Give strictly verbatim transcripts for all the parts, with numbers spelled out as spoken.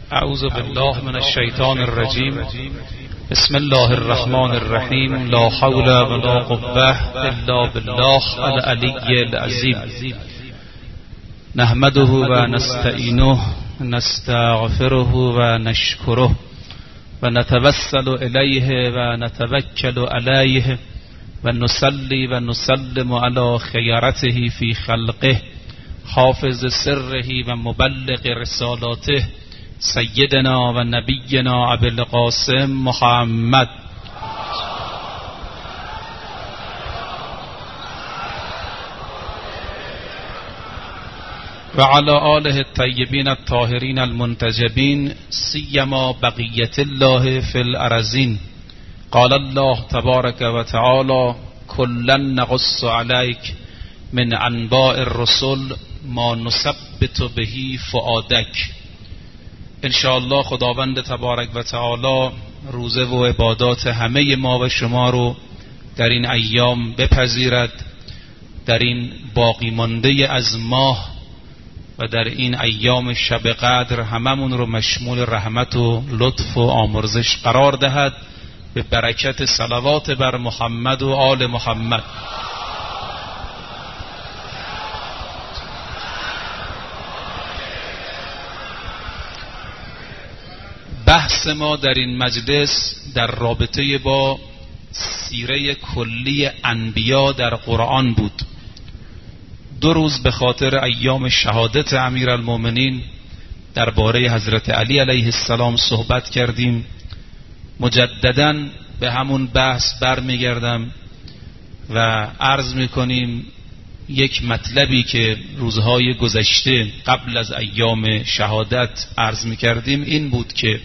اعوذ بالله من الشیطان الرجیم. بسم الله الرحمن الرحیم. لا حول ولا قوة الا بالله العلی العظیم. نحمده و نستعینه نستغفره و نشکره و نتوسل الیه و نتوکل علیه و نصلی و نسلم علی خیرته فی خلقه حافظ سره و مبلغ رسالاته سیدنا و نبینا ابی القاسم محمد و علی آله الطیبین الطاهرین المنتجبین سیما بقیت الله فی الارضین. قال الله تبارک و تعالی کلا نقص علیک من انباء الرسل ما نثبت به فؤادک. انشاءالله خداوند تبارک و تعالی روزه و عبادات همه ما و شما رو در این ایام بپذیرد، در این باقی مانده از ماه و در این ایام شب قدر هممون رو مشمول رحمت و لطف و آمرزش قرار دهد به برکت صلوات بر محمد و آل محمد. بحث ما در این مجلس در رابطه با سیره کلی انبیا در قرآن بود. دو روز به خاطر ایام شهادت امیرالمومنین درباره حضرت علی علیه السلام صحبت کردیم. مجدداً به همون بحث برمیگردم و عرض میکنیم یک مطلبی که روزهای گذشته قبل از ایام شهادت عرض میکردیم این بود که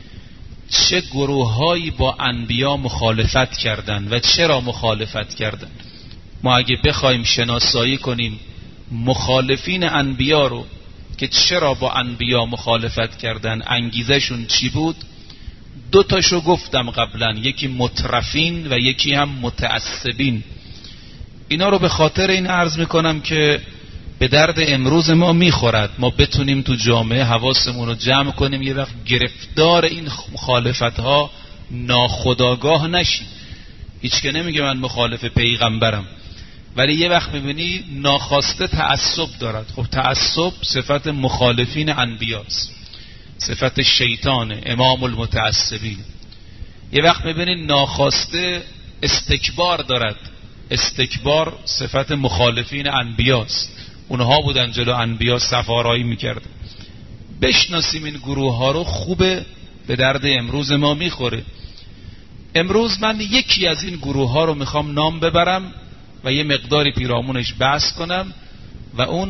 چه گروههایی با انبیا مخالفت کردند و چرا مخالفت کردند. ما اگه بخوایم شناسایی کنیم مخالفین انبیا رو که چرا با انبیا مخالفت کردند، انگیزشون چی بود، دو تاشو گفتم قبلا، یکی مترفین و یکی هم متعصبین. اینا رو به خاطر این عرض میکنم که به درد امروز ما میخورد، ما بتونیم تو جامعه حواسمون رو جمع کنیم، یه وقت گرفتار این مخالفت ها ناخودآگاه نشیم. هیچ که نمیگه من مخالف پیغمبرم، ولی یه وقت میبینی ناخواسته تعصب دارد. خب تعصب صفت مخالفین انبیاست، صفت شیطان امام المتعصبین. یه وقت میبینی ناخواسته استکبار دارد، استکبار صفت مخالفین انبیاست. اونها بودن جلو انبیا سفارایی میکردن. بشناسیم این گروه ها رو، خوبه، به درد امروز ما میخوره. امروز من یکی از این گروه ها رو میخوام نام ببرم و یه مقداری پیرامونش بحث کنم و اون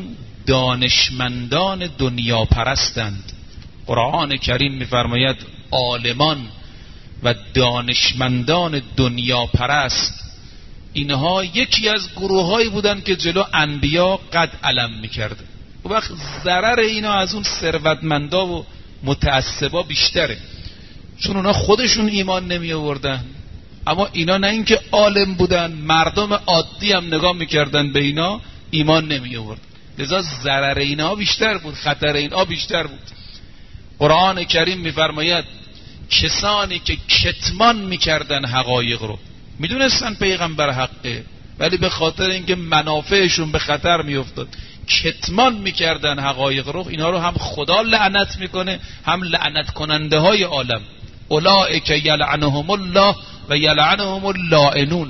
دانشمندان دنیا پرستند. قرآن کریم میفرماید عالمان و دانشمندان دنیا پرست اینها یکی از گروه‌هایی بودن که جلو انبیا قد علم می‌کرد. و وقت ضرر اینا از اون ثروتمندا و متعصبا بیشتره، چون اونا خودشون ایمان نمی آوردن، اما اینا نه اینکه عالم بودن، مردم عادی هم نگاه می‌کردن به اینا ایمان نمی آوردن، لذا ضرر اینا بیشتر بود، خطر اینا بیشتر بود. قرآن کریم می‌فرماید کسانی که کتمان می‌کردن حقایق رو، میدونستن پیغمبر حقه ولی به خاطر اینکه منافعشون به خطر میافتاد کتمان میکردن حقایق رو، اینا رو هم خدا لعنت میکنه هم لعنت کننده های عالم. اولئک یلعنهم الله و یلعنهم اللاعنون.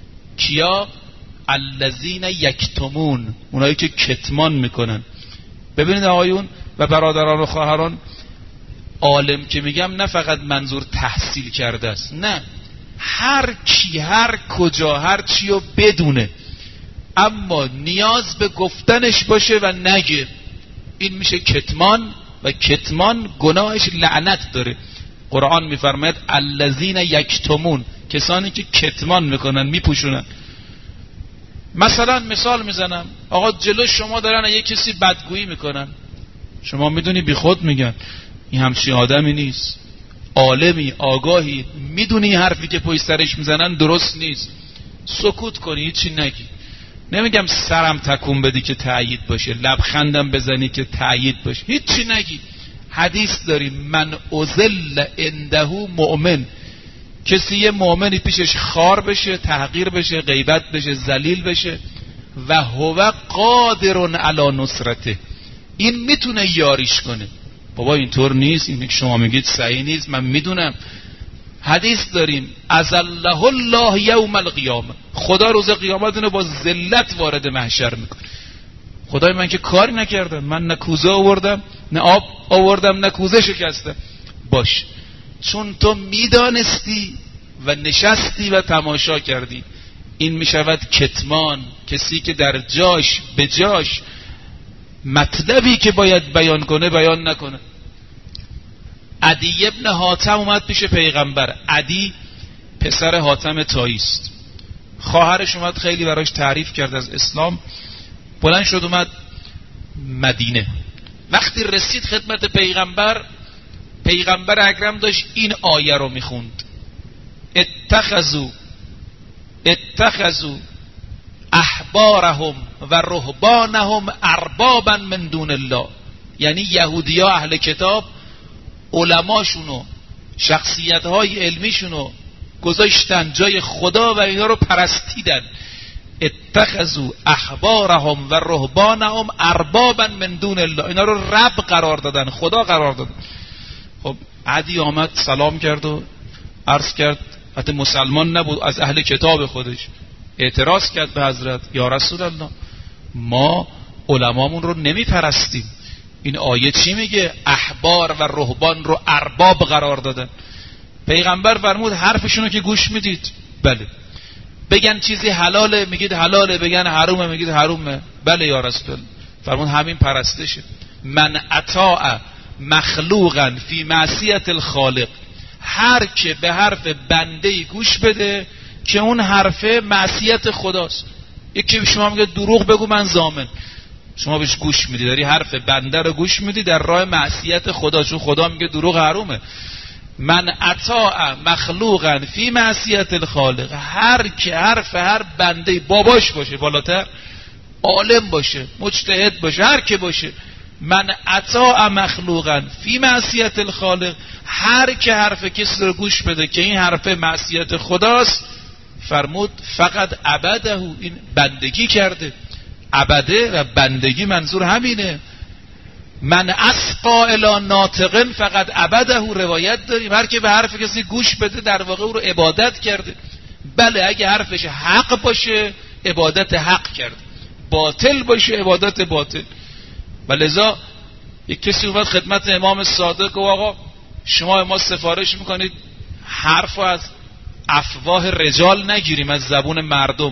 کیا؟ الذین یکتمون، اونایی که کتمان میکنن. ببینید آقایون و برادران و خواهران، عالم که میگم نه فقط منظور تحصیل کرده است، نه، هر کی هر کجا هر چی رو بدونه اما نیاز به گفتنش باشه و نگه، این میشه کتمان و کتمان گناهش لعنت داره. قرآن میفرماید الذین یکتمون، کسانی که کتمان میکنن، میپوشونن. مثلا مثال میزنم، آقا جلو شما دارن یک کسی بدگویی میکنن، شما میدونی بی خود میگن این همچین آدمی نیست، عالمی آگاهی، میدونی حرفی که پشت سرش میزنن درست نیست، سکوت کنی، هیچی نگی. نمیگم سرم تکون بدی که تأیید باشه، لبخندم بزنی که تأیید باشه، هیچی نگی، حدیث داریم من اذل عنده مؤمن، کسی یه مؤمنی پیشش خار بشه، تحقیر بشه، غیبت بشه، ذلیل بشه، و هو قادر علی نصرته، این میتونه یاریش کنه. بابا اینطور نیست، این که شما میگید صحیح نیست، من میدونم. حدیث داریم اذله الله یوم القیامه، خدا روز قیامت اینو با ذلت وارد محشر میکنه. خدای من که کاری نکردم، من نه کوزه آوردم نه آب آوردم نه کوزه شکستم. باش، چون تو میدانستی و نشستی و تماشا کردی، این میشود کتمان. کسی که در جاش به جاش مطلبی که باید بیان کنه بیان نکنه. عدی ابن حاتم اومد پیش پیغمبر. عدی پسر حاتم طایی است. خواهرش اومد خیلی براش تعریف کرد از اسلام، بلند شد اومد مدینه. وقتی رسید خدمت پیغمبر، پیغمبر اکرم داشت این آیه رو میخوند: اتخذوا اتخذوا احبارهم و رهبانهم اربابا من دون الله. یعنی یهودی ها اهل کتاب علماشونو شخصیت‌های علمیشونو گذاشتن جای خدا و اینا رو پرستیدن. اتخذوا احبارهم و رهبانهم اربابا من دون الله، اینا رو رب قرار دادن، خدا قرار دادن. خب عدی آمد سلام کرد و عرض کرد، حتی مسلمان نبود، از اهل کتاب خودش اعتراض کرد به حضرت: یا رسول الله، ما علمامون رو نمی پرستیم، این آیه چی میگه؟ احبار و رهبان رو ارباب قرار دادن. پیغمبر فرمود حرفشونو که گوش میدید، بله. بگن چیزی حلاله میگید حلاله، بگن حرومه میگید حرومه، بله یا رسول الله. فرمود همین پرستشه. من اطاع مخلوقا فی معصیت الخالق، هر که به حرف بنده گوش بده که اون حرف معصیت خداست. یکی به شما میگه دروغ بگو من ضامن، شما بهش گوش میدی، داری حرف بنده رو گوش میدی در راه معصیت خدا، چون خدا میگه دروغ حرومه. من اطاع مخلوقا فی معصیت الخالق، هر که حرف هر بنده، باباش باشه بالاتر، عالم باشه، مجتهد باشه، هر که باشه، من اطاع مخلوقا فی معصیت الخالق، هر که حرف کسی رو گوش بده که این حرف معصیت خداست، فرمود فقط عبده، این بندگی کرده. عبده و بندگی منظور همینه. من اسقا الی ناطقن فقط عبده، روایت داریم هر که به حرف کسی گوش بده در واقع او رو عبادت کرده. بله اگه حرفش حق باشه عبادت حق کرده، باطل باشه عبادت باطل. و لذا یک کسی اومد خدمت امام صادق و آقا شما ما سفارش میکنید حرف از افواه رجال نگیریم، از زبون مردم.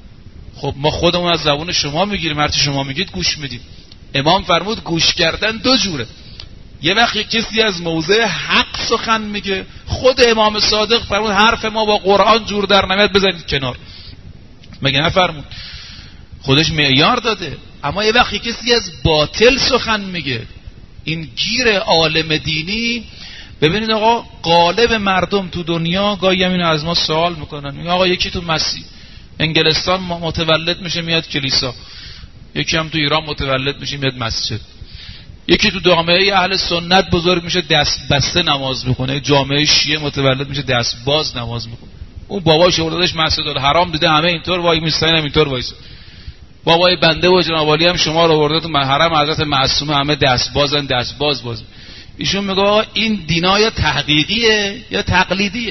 خب ما خودمون از زبون شما میگیریم، هرچی شما میگید گوش میدیم. امام فرمود گوش کردن دو جوره. یه وقت یک کسی از موضع حق سخن میگه، خود امام صادق فرمود حرف ما با قرآن جور در نمیاد، بزنید کنار. مگه نفرمود؟ خودش معیار داده. اما یه وقت یک کسی از باطل سخن میگه، این گیر عالم دینی. ببینید آقا غالب مردم تو دنیا گاهی هم اینو از ما سوال میکنن، میگه آقا یکی تو مسیح انگلستان متولد میشه میاد کلیسا، یکی هم تو ایران متولد میشه میاد مسجد، یکی تو جامعه اهل سنت بزرگ میشه دست بسته نماز میکنه، جامعه شیعه متولد میشه دست باز نماز میکنه. اون باباش اولادش مسجد الحرام دیده همه اینطور وای میستن، هم اینطور وایس. بابای بنده و جناب عالی هم شما رو آورده تو حرم حضرت معصومه، همه دست بازن دست باز باز. ایشون میگه آقا این دینا یا تحقیقیه یا تقلیدیه.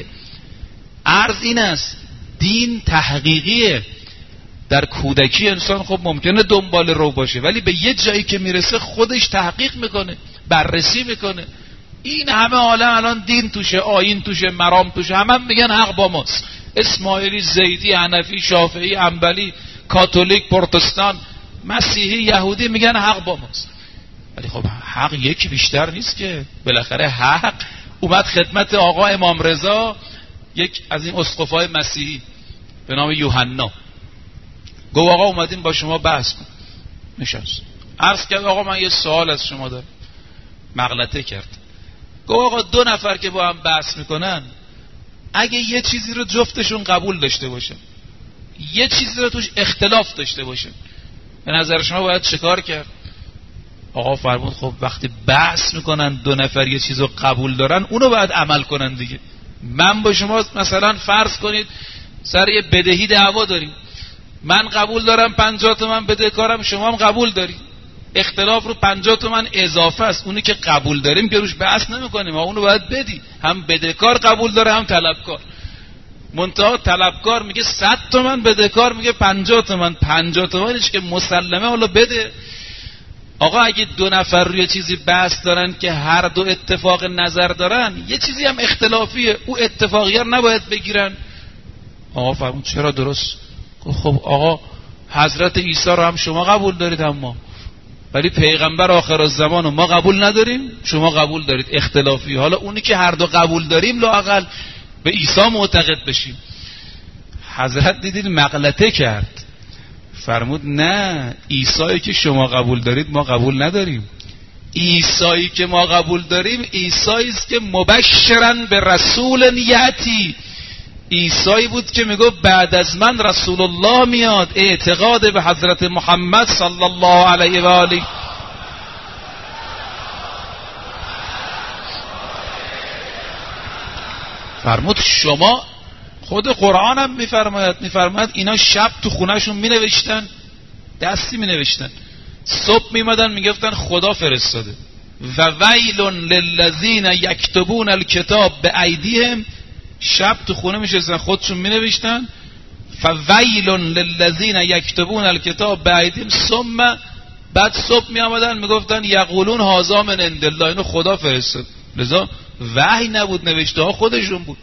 عرض این است دین تحقیقیه. در کودکی انسان خب ممکنه دنبال رو باشه، ولی به یه جایی که میرسه خودش تحقیق میکنه، بررسی میکنه. این همه عالم الان دین توشه، آیین توشه، مرام توشه، همه هم میگن حق با ماست. اسماعیلی، زیدی، حنفی، شافعی، حنبلی، کاتولیک، پروتستان، مسیحی، یهودی میگن حق با ماست. ولی خب حق یکی بیشتر نیست که. بالاخره حق اومد خدمت آقا امام رضا، یک از این اسقفای مسیحی به نام یوحنا، گفت آقا اومدیم با شما بحث کن. نشست، عرض کرد آقا من یه سوال از شما دارم. مغلطه کرد، گفت آقا دو نفر که با هم بحث میکنن اگه یه چیزی رو جفتشون قبول داشته باشه، یه چیزی رو توش اختلاف داشته باشه، به نظر شما باید چه کار کرد؟ آقا فرمود خب وقتی بحث میکنن دو نفر یه چیزو قبول دارن اونو باید عمل کنن دیگه. من با شما مثلا فرض کنید سر یه بدهی دعوا داریم، من قبول دارم پنجاه تومن بدهکارم، شما هم قبول داری، اختلاف رو پنجاه تومن اضافه است، اونی که قبول داریم که روش بحث نمیکنیم، ما اونو باید بدی. هم بدهکار قبول داره هم طلبکار. منتها طلبکار میگه صد تومن، بدهکار میگه پنجاه تومن. پنجاه تومنش که مسلمه حالا بده. آقا اگه دو نفر روی چیزی بحث دارن که هر دو اتفاق نظر دارن، یه چیزی هم اختلافیه، او اتفاقی ها نباید بگیرن. آقا فرمود چرا درست؟ خب آقا حضرت عیسی رو هم شما قبول دارید هم ما، ولی پیغمبر آخر الزمان رو ما قبول نداریم، شما قبول دارید، اختلافی. حالا اونی که هر دو قبول داریم لااقل به عیسی معتقد بشیم. حضرت دیدید مغلطه کرد، فرمود نه، عیسایی که شما قبول دارید ما قبول نداریم. عیسایی که ما قبول داریم عیسایی است که مبشراً به رسول یأتی، عیسایی بود که میگه بعد از من رسول الله میاد. اعتقاد به حضرت محمد صلی الله علیه و آله. فرمود شما، خود قرآن هم میفرماید میفرماید اینا شب تو خونهشون مینوشتن، دستی مینوشتن، صبح میمدن میگفتن خدا فرستاده. و ویل للذین یکتبون الکتاب بایدیهم، شب تو خونه میشستن خودشون مینوشتن. فویل للذین یکتبون الکتاب بایدیهم ثم، بعد صبح میآمدن میگفتن یقولون هذا من عند الله، اینو خدا فرستاد. لذا وحی نبود، نوشته ها خودشون بود.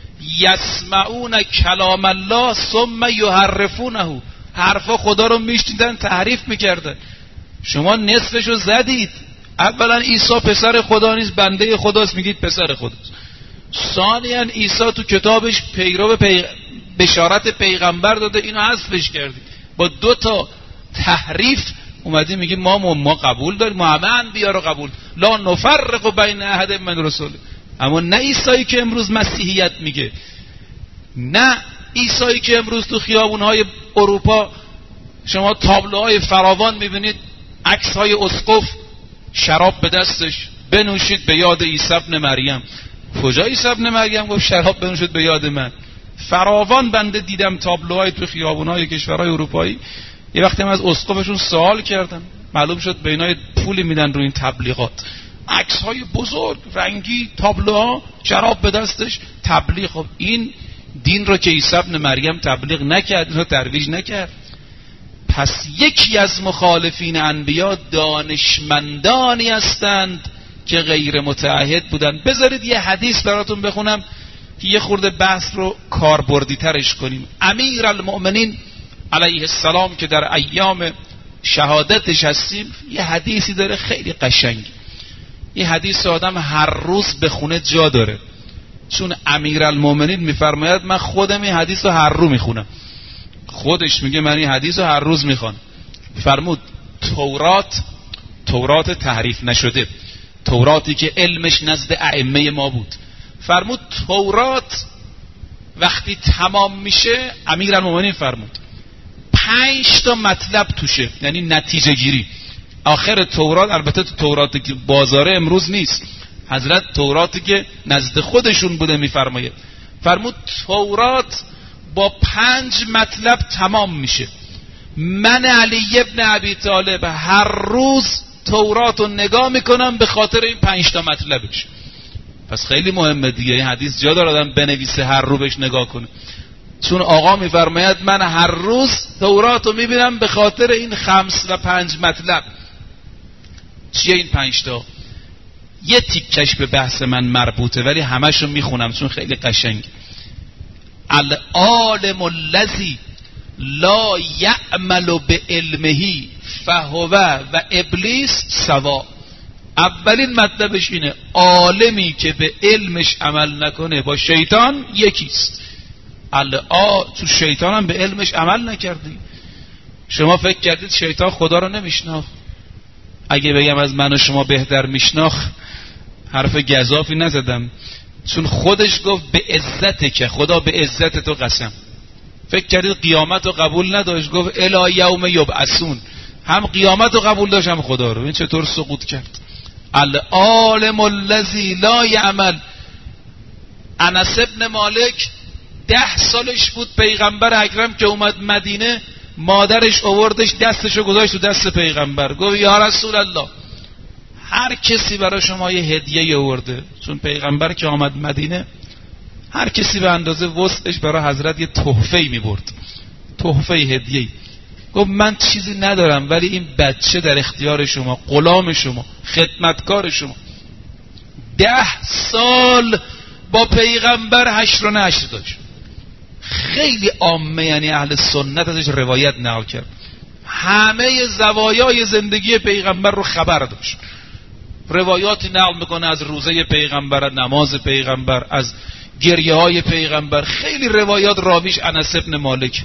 یسمعون کلام الله ثم یحرفونه، حرفا خدا رو میشنیدن تحریف میکردن. شما نصفشو زدید. اولا عیسی پسر خدا نیست، بنده خداست، میگید پسر خداست. ثانیاً عیسی تو کتابش پیرو پی... بشارت پیغمبر داده، اینو حذفش کردید. با دو تا تحریف اومدی میگی ما ما قبول داریم، ما همه انبیا رو قبول، لا نفرق بین احد من رسول. اما نه عیسایی که امروز مسیحیت میگه، نه عیسایی که امروز تو خیابونهای اروپا شما تابلوهای فراوان میبینید، عکسهای اسقف شراب به دستش، بنوشید به یاد عیسی ابن مریم. کجا عیسی ابن مریم گفت شراب بنوشید به یاد من؟ فراوان بنده دیدم تابلوهای تو خیابونهای کشورهای اروپایی. یه وقتی هم از اسقفشون سوال کردم، معلوم شد به اینای پولی میدن رو این تبلیغات، عکس های بزرگ رنگی، تابلوها، شراب به دستش، تبلیغ. خب این دین رو که عیسی ابن مریم تبلیغ نکرد، اینو ترویج نکرد. پس یکی از مخالفین انبیا دانشمندانی هستند که غیر متعهد بودن. بذارید یه حدیث براتون بخونم که یه خورده بحث رو کاربردی ترش کنیم. امیر المؤمنین علیه السلام که در ایام شهادتش هستیم، یه حدیثی داره خیلی قشنگ. این حدیث آدم هر روز بخونه جا داره، چون امیر المؤمنین میفرماید من خودم این حدیث رو هر روز میخونم. خودش میگه من این حدیث رو هر روز میخوام. فرمود تورات، تورات تحریف نشده، توراتی که علمش نزد ائمه ما بود، فرمود تورات وقتی تمام میشه، امیر المؤمنین فرمود پنج تا مطلب توشه، یعنی نتیجه گیری. آخر تورات، البته توراتی که بازاره امروز نیست، حضرت توراتی که نزد خودشون بوده میفرماید، فرمود تورات با پنج مطلب تمام میشه. من علی ابن ابی طالب هر روز تورات رو نگاه میکنم به خاطر این پنج تا مطلبش. پس خیلی مهمه دیگه، این حدیث جا داره آدم بنویسه هر رو بهش نگاه کنه، چون آقا میفرماید من هر روز تورات رو میبینم به خاطر این خمس و پنج مطلب. چیه این پنج تا؟ یه تیکش به بحث من مربوطه ولی همشو میخونم چون خیلی قشنگ. العالم الذی لا یعمل بعلمه فهو و ابلیس سوا. اولین مطلبش اینه، عالمی که به علمش عمل نکنه با شیطان یکیست. العا تو شیطان هم به علمش عمل نکردی. شما فکر کردید شیطان خدا رو نمیشناخت؟ اگه بگم از من و شما بهتر میشناخت حرف گزافی نزدم، چون خودش گفت به عزت که خدا به عزت تو قسم. فکر کردید قیامت رو قبول نداشت؟ گفت الی یوم یبعثون، هم قیامت رو قبول داشت هم خدا رو. این چطور سقوط کرد؟ العالم الذی لا یعمل. انس ابن مالک ده سالش بود پیغمبر اکرم که اومد مدینه، مادرش آوردش دستشو گذاشت تو دست پیغمبر، گفت یا رسول الله هر کسی برای شما یه هدیه آورده، چون پیغمبر که آمد مدینه هر کسی به اندازه وسعش برای حضرت یه تحفه‌ای می‌برد، تحفه هدیه‌ای. گفت من چیزی ندارم ولی این بچه در اختیار شما، غلام شما، خدمتکار شما. ده سال با پیغمبر حشر و نشر داشت. خیلی عامه، یعنی اهل سنت ازش روایت نقل کرد، همه زوایای زندگی پیغمبر رو خبر داشت. روایاتی نقل میکنه از روزه پیغمبر، نماز پیغمبر، از گریه های پیغمبر. خیلی روایات راویش انس ابن مالک.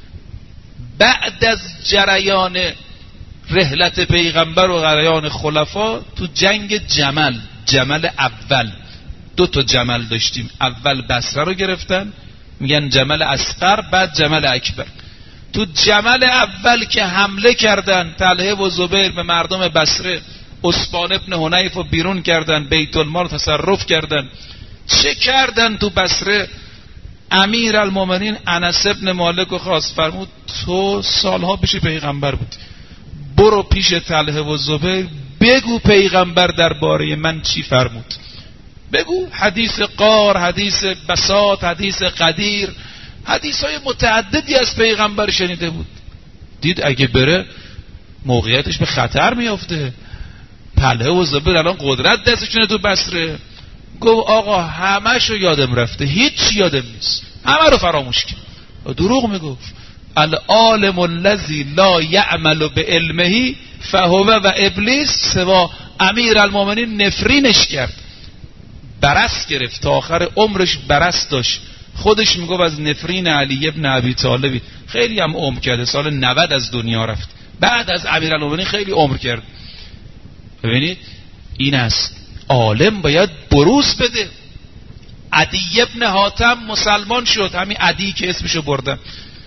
بعد از جریان رحلت پیغمبر و جریان خلفا تو جنگ جمل، جمل اول، دو تا جمل داشتیم، اول بصره رو گرفتن میگن جمل اصغر، بعد جمل اکبر. تو جمل اول که حمله کردن طلحه و زبیر به مردم بصره، عثمان ابن حنیف رو بیرون کردن، بیت المال تصرف کردن. چه کردن تو بصره؟ امیر المومنین انس ابن مالک رو خواست، فرمود تو سالها پیش پیغمبر بود، برو پیش طلحه و زبیر بگو پیغمبر درباره من چی فرمود، بگو. حدیث قار، حدیث بساط، حدیث قدیر، حدیث های متعددی از پیغمبر شنیده بود. دید اگه بره موقعیتش به خطر میافته. طلحه و زبیر الان قدرت دستشونه تو بصره. گفت آقا همه‌شو یادم رفته، هیچ یادم نیست، همه رو فراموش کرد. دروغ میگفت. العالم الذی لا یعمل بعلمه فهو و ابلیس سوا. امیر المومنین نفرینش کرد، برس گرفت، تا آخر عمرش برس داشت. خودش میگفت از نفرین علی ابن ابی طالبی. خیلی هم عمر کرده، سال نود از دنیا رفت، بعد از امیرالمومنین خیلی عمر کرد. ببینید این است، عالم باید بروز بده. عدی ابن حاتم مسلمان شد، همین عدی که اسمشو بردم،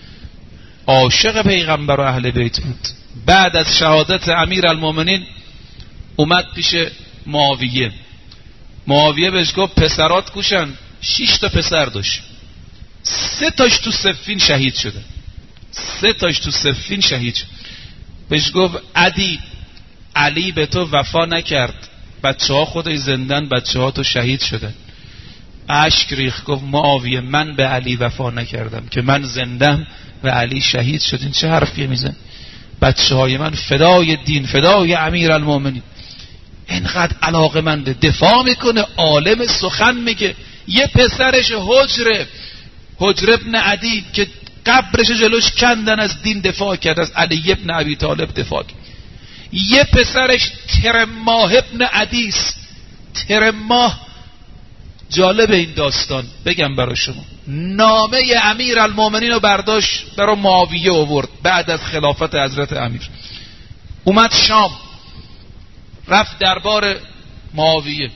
عاشق پیغمبر و اهل بیت بود. بعد از شهادت امیرالمومنین اومد پیش معاویه. معاویه بهش گفت پسرات کوشن. شش تا پسر داشت، سه تاش تو صفین شهید شده، سه تاش تو صفین شهید شد. بهش گفت عدی، علی به تو وفا نکرد، بچه ها خودش زندن، بچه ها تو شهید شدن. اشک ریخت، گفت معاویه من به علی وفا نکردم که من زندم و علی شهید شد. این چه حرفیه میزن؟ بچه های من فدای دین، فدای امیر المومنین. اینقدر علاقه منده، دفاع میکنه، عالم سخن میگه. یه پسرش حجر، حجر ابن عدی که قبرش جلوش کندن، از دین دفاع کرد، از علی ابن ابی طالب دفاع کرد. یه پسرش ترماه ابن عدیس. ترماه جالب این داستان بگم برای شما، نامه امیر المومنین رو برداشت برای معاویه آورد بعد از خلافت حضرت امیر. اومد شام، رفت دربار معاویه.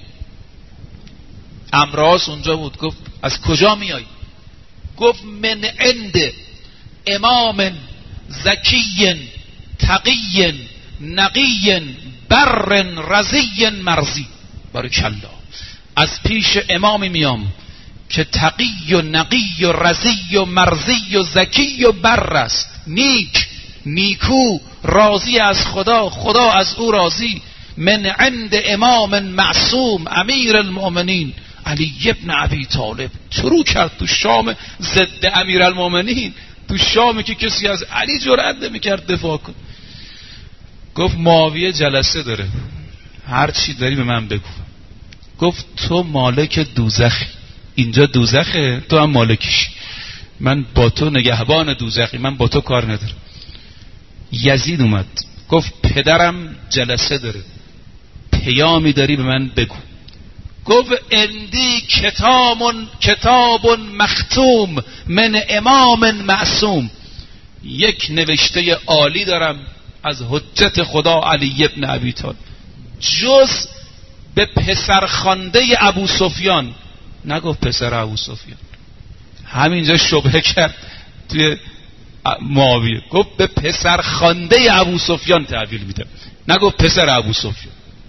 امراس اونجا بود. گفت از کجا میای؟ گفت من عند امام زکی تقی نقی بر رضی مرضی. بارکالله، از پیش امامی میام که تقی و نقی و رضی و مرضی و زکی و بر است، نیک، نیکو، راضی از خدا، خدا از او راضی. من عند امام معصوم امیر المؤمنین علی ابن ابی طالب. شروع کرد تو شام ضد امیر المؤمنین، تو شامی که کسی از علی جرأت نمی‌کرد دفاع کن. گفت معاویه جلسه داره، هر چی داری به من بگو. گفت تو مالک دوزخی، اینجا دوزخه، تو هم مالکیش، من با تو نگهبان دوزخی، من با تو کار ندارم. یزید اومد گفت پدرم جلسه داره، پیامی داری به من بگو. گفت اندی کتاب کتاب مختوم من امام معصوم، یک نوشته عالی دارم از حجت خدا علی ابن ابی طالب، جز به پسرخوانده ابو سفیان. نگفت پسر ابو سفیان، همینجا شبهه کرد توی معاویه، گفت به پسر خوانده ابو سفیان تحویل میدم، نگفت پسر ابو سفیان.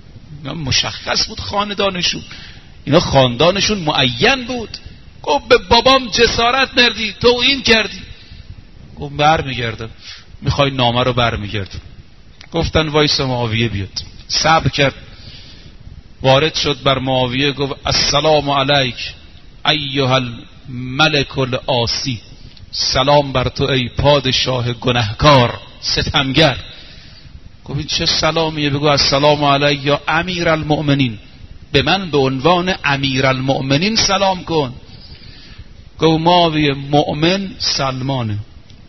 مشخص بود خاندانشون، اینا خاندانشون معین بود. گفت به بابام جسارت مردی، تو این کردی. گفت بر میگردم، میخوای نامه رو بر میگردم. گفتن وایس معاویه بیاد. صبر کرد، وارد شد بر معاویه، گفت السلام علیک ایها الملک العاصی، سلام بر تو ای پادشاه گنهکار ستمگر. گفت این چه سلامیه؟ بگو السلام علیک یا امیر المؤمنین، به من به عنوان امیر المؤمنین سلام کن. گفت معاویه مؤمن سلمانه،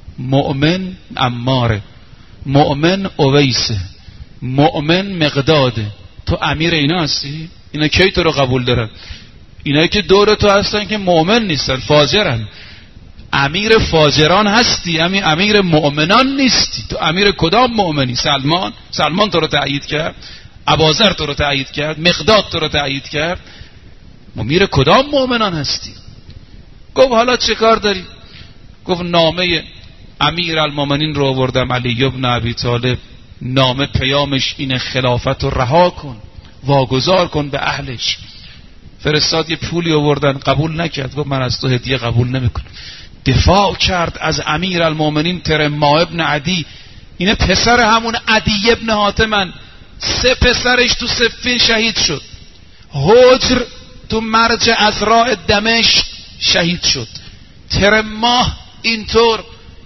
مؤمن عماره، مؤمن اویسه، مؤمن مقداده، تو امیر اینا هستی؟ اینا کی تو رو قبول دارن؟ اینایی که دور تو هستن که مؤمن نیستن، فاجرن. امیر فاجران هستی، امیر امیر مؤمنان نیستی. تو امیر کدام مؤمنی؟ سلمان؟ سلمان تو رو تأیید کرد؟ ابوذر تو رو تأیید کرد؟ مقداد تو رو تأیید کرد؟ امیر کدام مؤمنان هستی؟ گفت حالا چه کار داری؟ گفت نامه امیر المؤمنین رو آوردم، علی ابن ابی طالب. نامه پیامش اینه خلافت رو رها کن، واگذار کن به اهلش. فرستاد، یه پولی آوردن، قبول نکرد. گفت من از تو هدیه قبول نمیکنم. دفاع کرد از امیر المؤمنین ترماه ابن عدی. اینه پسر همون عدی ابن حاتمن، سه پسرش تو صفین شهید شد. حجر تو مرج ازراع دمشق شهید شد. ترماه اینطور.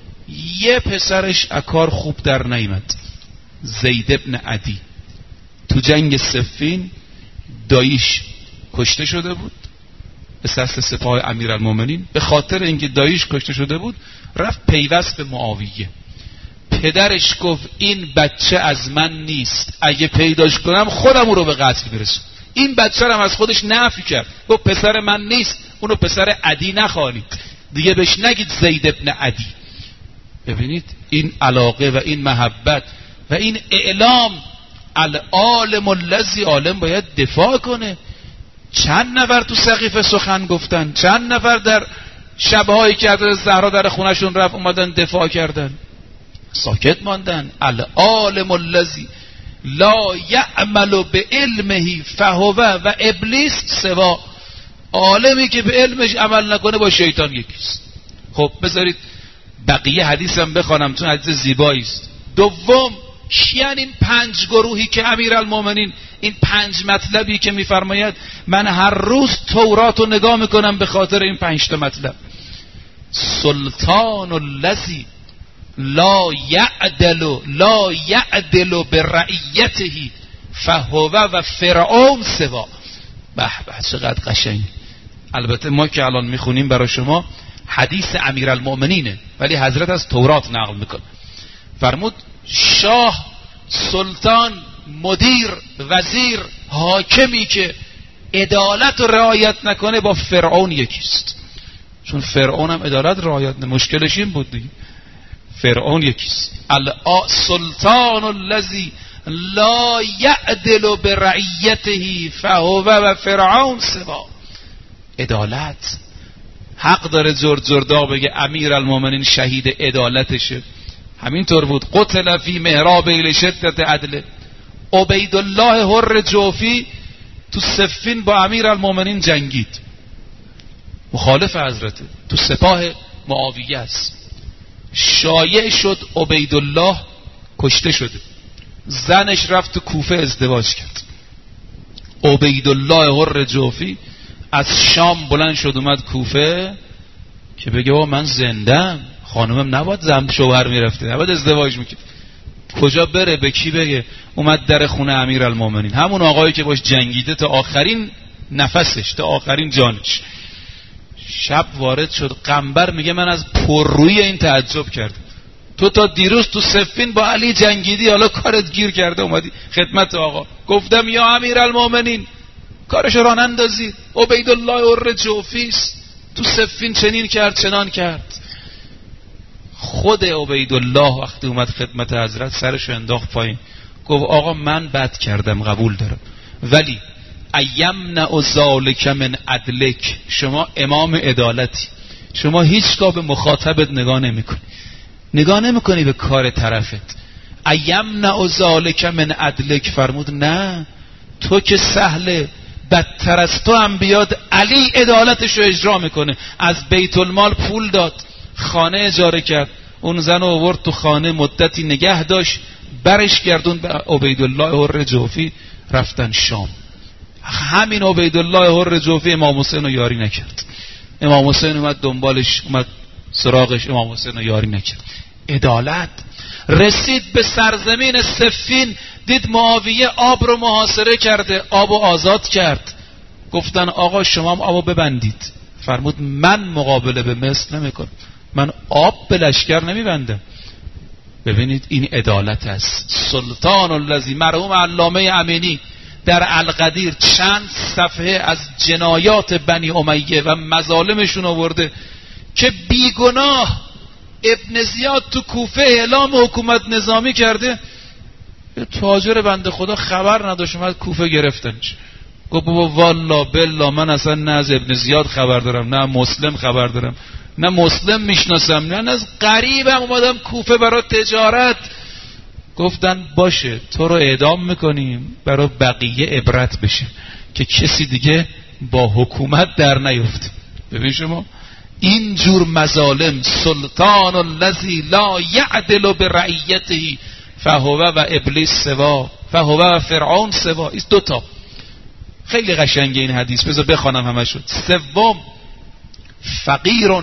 یه پسرش اکار خوب در نیامد، زید ابن عدی. تو جنگ صفین داییش کشته شده بود به دست سپاه امیرالمومنین. به خاطر اینکه داییش کشته شده بود رفت پیوست به معاویه. پدرش گفت این بچه از من نیست، اگه پیداش کنم خودم او رو به قتل برسونم. این بچه رو هم از خودش نفی کرد، گفت پسر من نیست، اونو پسر عدی نخوانید دیگه، بهش نگید زید ابن عدی. ببینید این علاقه و این محبت و این اعلام. العالم الذی، عالم باید دفاع کنه. چند نفر تو سقیفه سخن گفتن، چند نفر در شبهایی که حضرت زهرا در خونشون رفت اومدن دفاع کردن، ساکت ماندن. العالم الذی لا یعمل بعلمه فهو و ابلیس سوا. عالمی که به علمش عمل نکنه با شیطان یکیست. خب بذارید بقیه حدیثم بخوانم چون حدیث زیبایی است. دوم، کیان این پنج گروهی که امیرالمومنین، این پنج مطلبی که میفرماید من هر روز تورات رو نگاه میکنم به خاطر این پنج تا مطلب. سلطان الذی لا یعدل لا یعدل برعیته فهو و فرعون سوا. به به چقدر قشنگ. البته ما که الان میخونیم برای شما حدیث امیرالمومنینه، ولی حضرت از تورات نقل میکنه. فرمود شاه، سلطان، مدیر، وزیر، حاکمی که عدالت رو رعایت نکنه با فرعون یکیست. چون فرعون هم عدالت رعایت نه، مشکلش این بود دیگه. فرعون یکیست. سلطان الذی لا یعدل برعیته فهو و فرعون سوا. عدالت. حق داره زرد زردا بگه امیرالمومنین شهید عدالتشه. همینطور بود. قتل فی محراب لشدت عدل. عبیدالله حر جوفی تو صفین با امیرالمومنین جنگید، مخالف حضرته، تو سپاه معاویه است. شایع شد عبیدالله کشته شده، زنش رفت تو کوفه ازدواج کرد. عبیدالله حر جوفی از شام بلند شد اومد کوفه که بگه با من زندم، خانومم نباید زن شوهر میرفته، نباید ازدواج میکرد. کجا بره؟ به کی بگه؟ اومد در خونه امیرالمومنین، همون آقایی که باش جنگیده تا آخرین نفسش، تا آخرین جانش. شب وارد شد، قنبر میگه من از پررویی این تعجب کردم، تو تا دیروز تو صفین با علی جنگیدی، حالا کارت گیر کرده اومدی خدمت آقا. گفتم یا امیرالمومنین کارش راه نندازید، عبیدالله حر جوفی است، تو صفین چنین کرد چنان کرد. خود عبیدالله وقتی اومد خدمت حضرت سرش انداخت پایین، گفت آقا من بد کردم قبول دارم، ولی ایمنع ذالک من عدلک، شما امام عدالتی، شما هیچگاه به مخاطبت نگاه نمیکنی، نگاه نمیکنی به کار طرفت. ایمنع ذالک من عدلک، فرمود نه، تو که سهله، بدتر از تو انبیا. علی عدالتش رو اجرا میکنه، از بیت المال پول داد، خانه اجاره کرد، اون زن رو آورد تو خانه، مدتی نگه داشت، برش گردون به عبیدالله حر جوفی، رفتن شام. همین عبیدالله حر جوفی امام حسین رو یاری نکرد. امام حسین اومد دنبالش، اومد سراغش، امام حسین رو یاری نکرد. عدالت. رسید به سرزمین صفین، دید معاویه آب رو محاصره کرده، آب رو آزاد کرد. گفتن آقا شما هم آب ببندید. فرمود من مقابله به مثل نمیکنم، من آب به لشکر نمیبندم. ببینید این عدالت است. سلطان الذی، مرحوم علامه امینی در القدیر چند صفحه از جنایات بنی امیه و مظالمشون آورده که بیگناه ابن زیاد تو کوفه اعلام حکومت نظامی کرده، یه تاجر بنده خدا خبر نداشت، اومد کوفه گرفتنش. گفت بابا والا بالله من اصلا نه از ابن زیاد خبر دارم، نه مسلم خبر دارم، نه مسلم میشناسم، نه از غریبم اومدم کوفه برای تجارت. گفتن باشه تو رو اعدام میکنیم، برای بقیه عبرت بشه که کسی دیگه با حکومت در نیفته. ببین شما این جور مظالم، سلطان الذی لا یعدل برعیته فهو و ابلیس سوا فهو و فرعون سوا. این دوتا خیلی قشنگه این حدیث، بذار بخوانم همشو. سوم، فقیر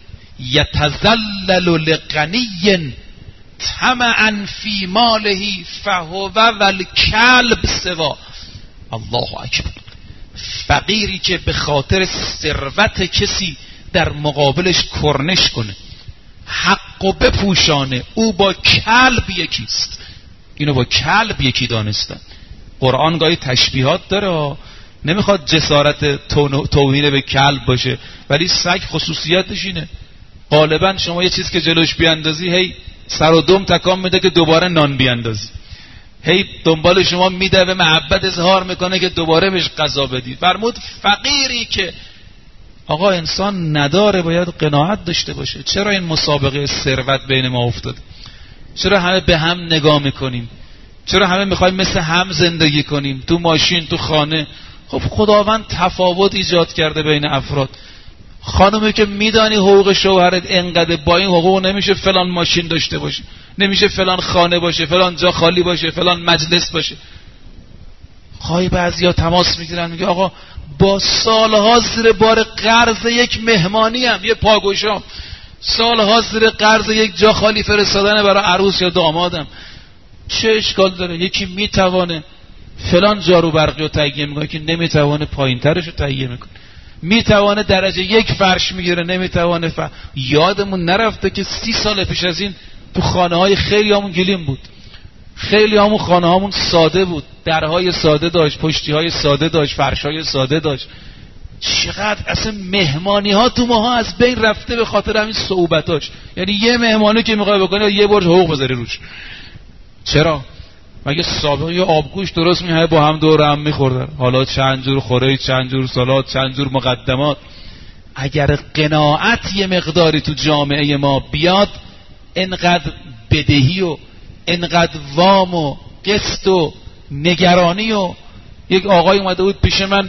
یتذلل لغنی طمعا فی ماله فهو والکلب سوا. الله اکبر. فقیری که به خاطر ثروت کسی در مقابلش کرنش کنه، حق و بپوشانه، او با کلب یکیست. اینو با کلب یکی دانستن. قرآن گاهی تشبیهات داره، نمیخواد جسارت توهین به کلب باشه، ولی سگ خصوصیتش اینه، غالبا شما یه چیز که جلوش بیاندازی هی سر و دم تکان میده که دوباره نان بیاندازی، هی دنبال شما میده به محبت اظهار میکنه که دوباره بهش غذا بدید. فرمود فقیری که آقا انسان نداره باید قناعت داشته باشه. چرا این مسابقه ثروت بین ما افتاد؟ چرا همه به هم نگاه میکنیم؟ چرا همه میخوایم مثل هم زندگی کنیم؟ تو ماشین، تو خانه. خب خداوند تفاوت ایجاد کرده بین افراد. خانومی که میدانی حقوق شوهرت انقدر، با این حقوق نمیشه فلان ماشین داشته باشه، نمیشه فلان خانه باشه، فلان جا خالی باشه، فلان مجلس باشه. خواهی بعضیا تماس میگیرن میگه آقا با سالها زیر بار قرض یک مهمانی هم، یه پاگوشام، سالها زیر قرض یک جا خالی فرستادن برای عروس یا دامادم، چه اشکال داره؟ یکی میتوانه فلان جارو برقی رو تهیه میکنه که نمیتوانه پایین ترش رو تهیه میکنه، میتوانه درجه یک فرش میگیره نمیتوانه ف... یادمون نرفته که سی سال پیش از این تو خانه های خیلی همون گلیم بود، خیلی همون خانه هامون ساده بود، درهای ساده داشت، پشتی های ساده داشت، فرش های ساده داشت. چقدر اصلا مهمانی ها تو ماها از بین رفته به خاطر همین صعوبتاش. یعنی یه مهمانی که میخوای بکنی یه برج حقوق بذاری روش. چرا؟ مگه سابقه یه آبگوش درست میه با هم دور هم میخوردن، حالا چند جور خوره، چند جور سالات، چند جور مقدمات. اگر قناعت یه مقداری تو جامعه ما بیاد، انقدر بدهی و انقدر وام و قسط و نگرانی و. یک آقای اومده بود پیش من،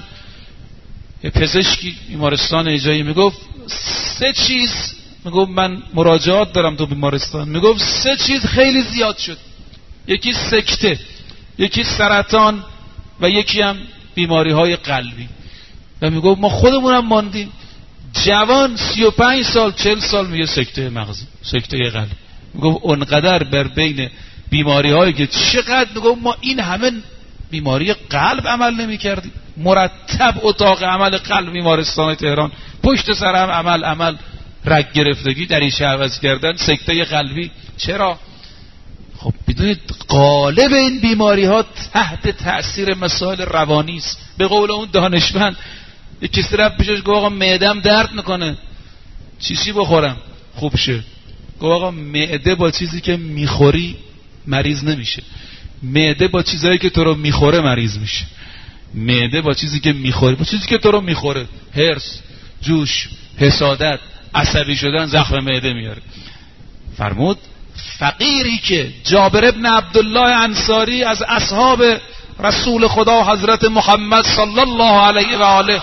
پزشکی بیمارستان اجایی، میگفت سه چیز، میگفت من مراجعات دارم تو بیمارستان، میگفت سه چیز خیلی زیاد شد، یکی سکته، یکی سرطان و یکی هم بیماری های قلبی. و میگفت ما خودمونم ماندیم، جوان سی و پنج سال چل سال میگه سکته مغزی، سکته قلبی. میگفت اونقدر بر بین بیماری هایی که چقدر، میگفت ما این همه بیماری قلب عمل نمی کردیم، مرتب اتاق عمل قلب بیمارستان تهران پشت سر هم عمل عمل رگ گرفتگی در این عوض کردن، سکته قلبی. چرا؟ خب بدونید غالب این بیماری ها تحت تأثیر مسائل روانی است. به قول اون دانشمند، یک کسی رفت پیشش گفت آقا معدم درد میکنه، چیزی بخورم خوب شه؟ گفت آقا معده با چیزی که میخوری مریض نمیشه، معده با چیزایی که تو رو میخوره مریض میشه. معده با چیزی که میخوری، با چیزی که تو رو میخوره، هرس، جوش، حسادت، عصبی شدن، زخم معده میاره. فرمود فقیری که جابر ابن عبدالله انصاری از اصحاب رسول خدا حضرت محمد صلی الله علیه و آله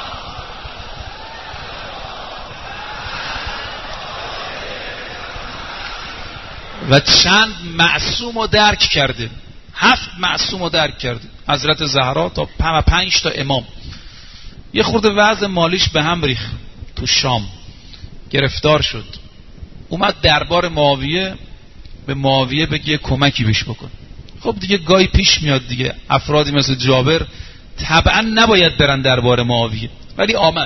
و چند معصوم رو درک کرده، هفت معصوم رو درک کرده، حضرت زهرا تا پنج تا امام. یه خورده وضع مالیش به هم ریخت، تو شام گرفتار شد، اومد دربار معاویه، به معاویه بگه کمکی بهش بکن. خب دیگه گاهی پیش میاد دیگه، افرادی مثل جابر طبعا نباید برن دربار معاویه، ولی آمد،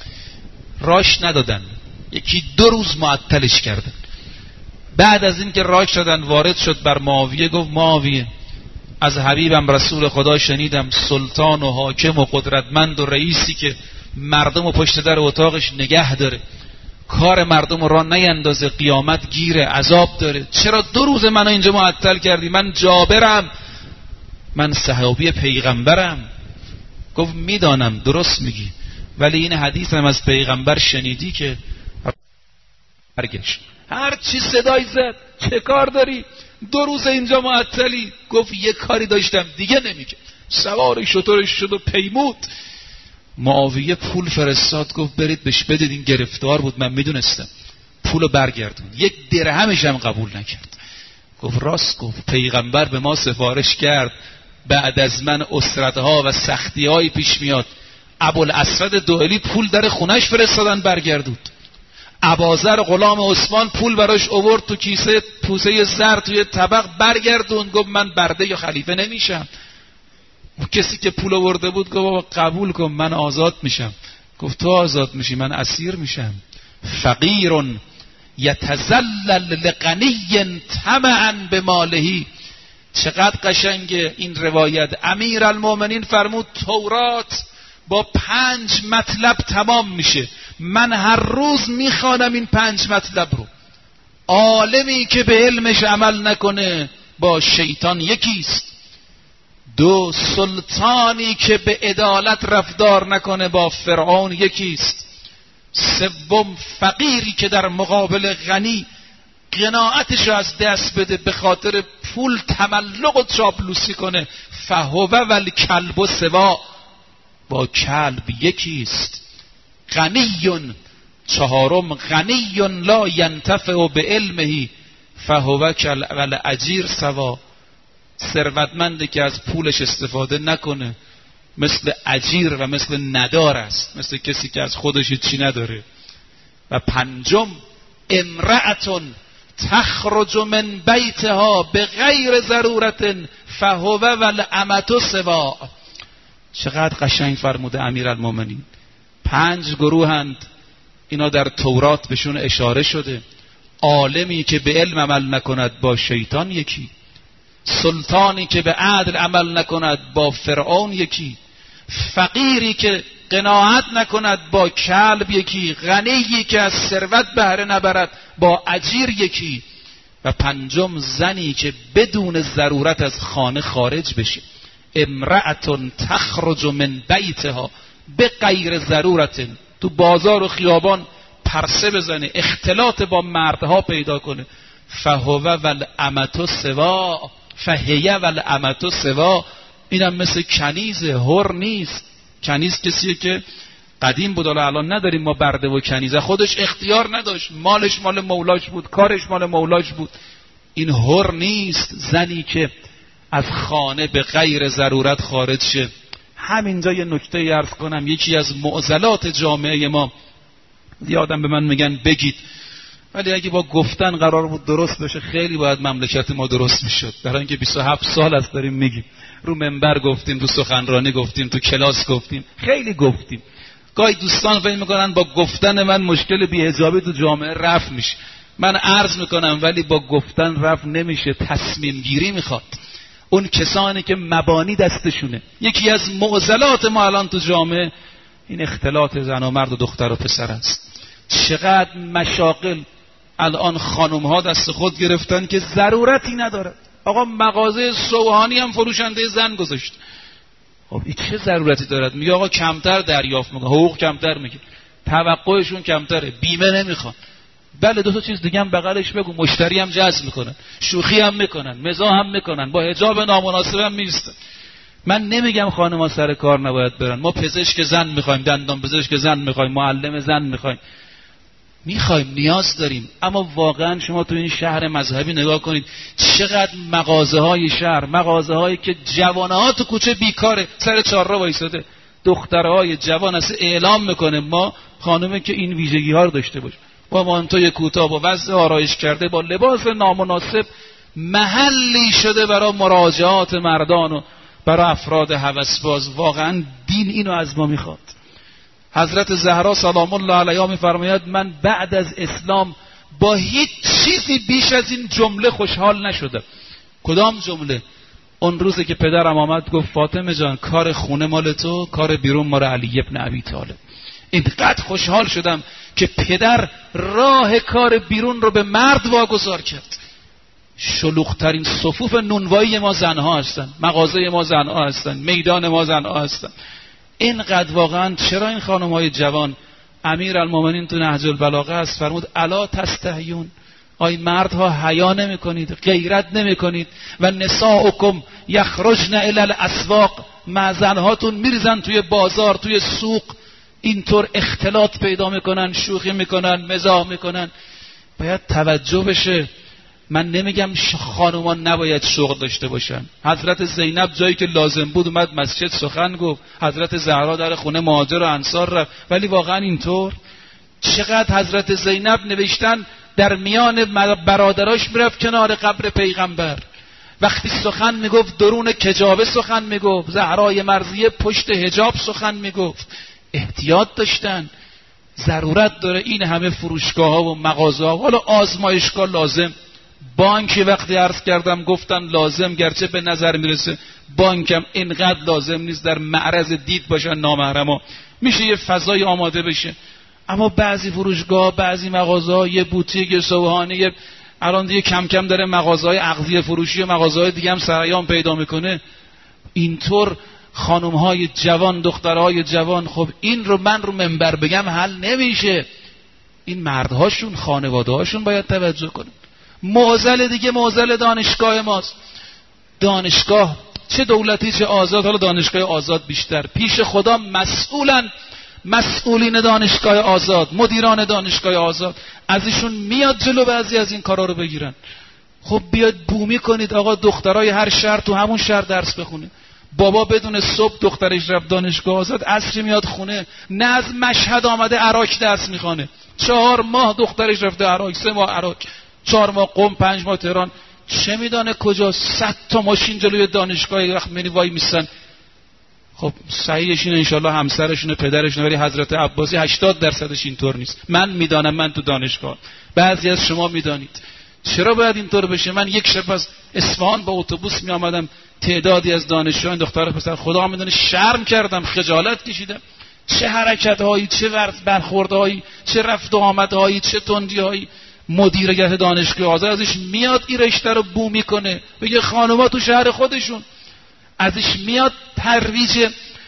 راش ندادن، یکی دو روز معطلش کردن. بعد از این که راش دادن وارد شد بر معاویه، گفت معاویه از حبیبم رسول خدا شنیدم سلطان و حاکم و قدرتمند و رئیسی که مردم و پشت در اتاقش نگه داره، کار مردم را نیندازه، قیامت گیره، عذاب داره، چرا دو روز منو اینجا معطل کردی؟ من جابرم، من صحابی پیغمبرم. گفت میدانم درست میگی، ولی این حدیث هم از پیغمبر شنیدی که برگشت. هر چی صدای زد، چه کار داری؟ دو روز اینجا معطلی. گفت یه کاری داشتم دیگه نمیگه. سوار شترش شد و پیمود. معاویه پول فرستاد، گفت برید بهش بدید، این گرفتار بود، من میدونستم. پولو برگردون. یک درهمش هم قبول نکرد. گفت راست گفت، پیغمبر به ما سفارش کرد بعد از من اسرتها و سختی‌های پیش میاد. ابوالاسود دوئلی پول در خونش فرستادن برگردود. اباذر غلام عثمان پول براش آورد تو کیسه، پوسه زر توی طبق، برگردون. گفت من برده یا خلیفه نمیشم. اون کسی که پول آورده بود گفت قبول کن، من آزاد میشم. گفت تو آزاد میشی، من اسیر میشم. فقیر یتذلل لغنی طمعا بماله. چقدر قشنگه این روایت. امیر المؤمنین فرمود تورات با پنج مطلب تمام میشه، من هر روز میخوانم این پنج مطلب رو. عالمی که به علمش عمل نکنه با شیطان یکیست. دو، سلطانی که به عدالت رفتار نکنه با فرعون یکیست. سوم، فقیری که در مقابل غنی قناعتش رو از دست بده، به خاطر پول تملق و چاپلوسی کنه. فهو والکلب سوا، با کلب یکیست. غنیون، چهارم، غنیون لا ینتفع به علمه فهو والاجیر سوا. ثروتمندی که از پولش استفاده نکنه مثل اجیر و مثل ندار است، مثل کسی که از خودش چی نداره. و پنجم، امرأتون تخرج من بیتها به غیر ضرورت فهو والامة سوا. چقدر قشنگ فرموده امیرالمومنین. پنج گروهند، اینا در تورات بهشون اشاره شده. عالمی که به علم عمل نکند با شیطان یکی، سلطانی که به عدل عمل نکند با فرعون یکی، فقیری که قناعت نکند با کلب یکی، غنیی که از ثروت بهره نبرد با اجیر یکی، و پنجم، زنی که بدون ضرورت از خانه خارج بشه. امرأتون تخرج من بیتها به غیر ضرورت، تو بازار و خیابان پرسه بزنه، اختلاط با مردها پیدا کنه. فهو والامة سوا، فهیه والامة سوا. اینم مثل کنیزه، هر نیست. کنیز کسیه که قدیم بود، الان نداریم ما برده و کنیزه، خودش اختیار نداشت، مالش مال مولاش بود، کارش مال مولاش بود. این هر نیست، زنی که از خانه به غیر ضرورت خارج شه. همینجا یه نکته عرض کنم، یکی از معضلات جامعه ما، یادم به من میگن بگید، ولی اگه با گفتن قرار بود درست بشه خیلی باید مملکت ما درست میشد. برای اینکه بیست و هفت سال است داریم میگیم، رو منبر گفتیم، تو سخنرانی گفتیم، تو کلاس گفتیم، خیلی گفتیم. گاهی دوستان فکر میکنن با گفتن من مشکل بی‌حجابی تو جامعه رفع میشه. من عرض میکنم ولی با گفتن رفع نمیشه، تصمیم گیری میخواد. اون کسانی که مبانی دستشونه. یکی از معضلات ما الان تو جامعه این اختلاط زن و مرد و دختر و پسر است. چقدر مشاغل الان خانم ها دست خود گرفتن که ضرورتی نداره. آقا مغازه سوهانی هم فروشنده زن گذاشت. خب این چه ضرورتی دارد؟ میگه آقا کمتر دریافت میکنه، حقوق کمتر میگه، توقعشون کمتره، بیمه نمیخوان. بله دو تا چیز دیگه هم بغلش بگو، مشتری هم جذب میکنن، شوخی هم میکنن، مزاح هم میکنن، با حجاب نامناسب هم میستن. من نمیگم خانم‌ها سر کار نباید برن، ما پزشک زن میخوایم، دندان پزشک زن میخوایم، معلم زن میخوایم، میخوایم، نیاز داریم. اما واقعا شما تو این شهر مذهبی نگاه کنید چقدر مغازه های شهر، مغازه هایی که جوانه ها تو کوچه بیکاره سر چهارراه وایساده، دخترهای جوان است اعلام میکنه ما خانومه که این ویژگی ها رو داشته باشه، با مانتوی کوتاه، با وضع آرایش کرده، با لباس نامناسب، محلی شده برای مراجعات مردان و برای افراد هوسباز. واقعا دین اینو از ما میخواد. حضرت زهرا سلام الله علیها میفرماید من بعد از اسلام با هیچ چیزی بیش از این جمله خوشحال نشدم. کدام جمله؟ اون روزی که پدرم آمد گفت فاطمه جان کار خونه مال تو، کار بیرون مال علی ابن ابی طالب. اینقدر خوشحال شدم که پدر راه کار بیرون رو به مرد واگذار کرد. شلوغ‌ترین صفوف نونوایی ما زنها هستن، مغازه ما زنها هستن، میدان ما زنها هستن. اینقدر واقعا چرا این خانم‌های جوان، امیرالمومنین تو نهج البلاغه است فرمود الا تستحیون، آی مردها حیا نمی‌کنید، غیرت نمی‌کنید؟ و نساؤکم یخرجن الی الاسواق، زنهاتون میریزن توی بازار، توی سوق، اینطور اختلاط پیدا میکنن، شوخی میکنن، مزاح میکنن. باید توجه بشه. من نمیگم خانومان نباید شغل داشته باشن. حضرت زینب جایی که لازم بود اومد مسجد سخن گفت، حضرت زهرا در خونه مهاجر و انصار رفت. ولی واقعا اینطور چقدر حضرت زینب نوشتن در میان برادراش میرفت کنار قبر پیغمبر، وقتی سخن میگفت درون کجاوه سخن میگفت، زهرای مرضیه پشت حجاب سخن میگفت. احتیاط داشتن. ضرورت داره این همه فروشگاه ها و مغازه ها، حالا آزمایشگاه لازم، بانکی وقتی عرض کردم گفتن لازم، گرچه به نظر میرسه بانکم اینقدر لازم نیست در معرض دید باشن نامحرما، میشه یه فضای آماده بشه. اما بعضی فروشگاه، بعضی مغازه ها، یه بوتیک، یه صبحانه، الان دیگه کم کم داره مغازه های اغذیه فروشی و مغازه های دیگه هم سرایام پیدا میکنه. اینطور خانم های جوان، دخترهای جوان، خب این رو من رو منبر بگم حل نمیشه. این مردهاشون، خانواده هاشون باید توجه کنن. معضل دیگه معضل دانشگاه ماست. دانشگاه چه دولتی چه آزاد، حالا دانشگاه آزاد بیشتر، پیش خدا مسئولن. مسئولین دانشگاه آزاد، مدیران دانشگاه آزاد، ازشون میاد جلو بعضی از این کارا رو بگیرن. خب بیاد بومی کنید آقا دخترای هر شهر تو همون شهر درس بخونه. بابا بدون صبح دخترش رفت دانشگاه آزاد، عصر میاد خونه، نه از مشهد آمده عراق درس میخونه، چهار ماه دخترش رفته عراق، سه ماه عراق، چهار ماه قم، پنج ماه تهران. چه میدانه کجا؟ صد تا ماشین جلوی دانشگاه وقت منی وای میسن. خب صحیحش اینه انشالله همسرشونه، پدرشونه، ولی حضرت عباسی هشتاد درصدش اینطور نیست. من میدانم، من تو دانشگاه، بعضی از شما میدانید. چرا باید اینطور بشه؟ من یک شب از اصفهان با اتوبوس می آمدم، تعدادی از دانشجویان دختر پسر، خدا میدونه شرم کردم، خجالت کشیدم. چه حرکت هایی، چه برخورد هایی، چه رفت و آمد هایی، چه تندی هایی. مدیریت دانشگاه آزاد ازش میاد این رشته رو بو میکنه، بگه خانوما تو شهر خودشون، ازش میاد ترویج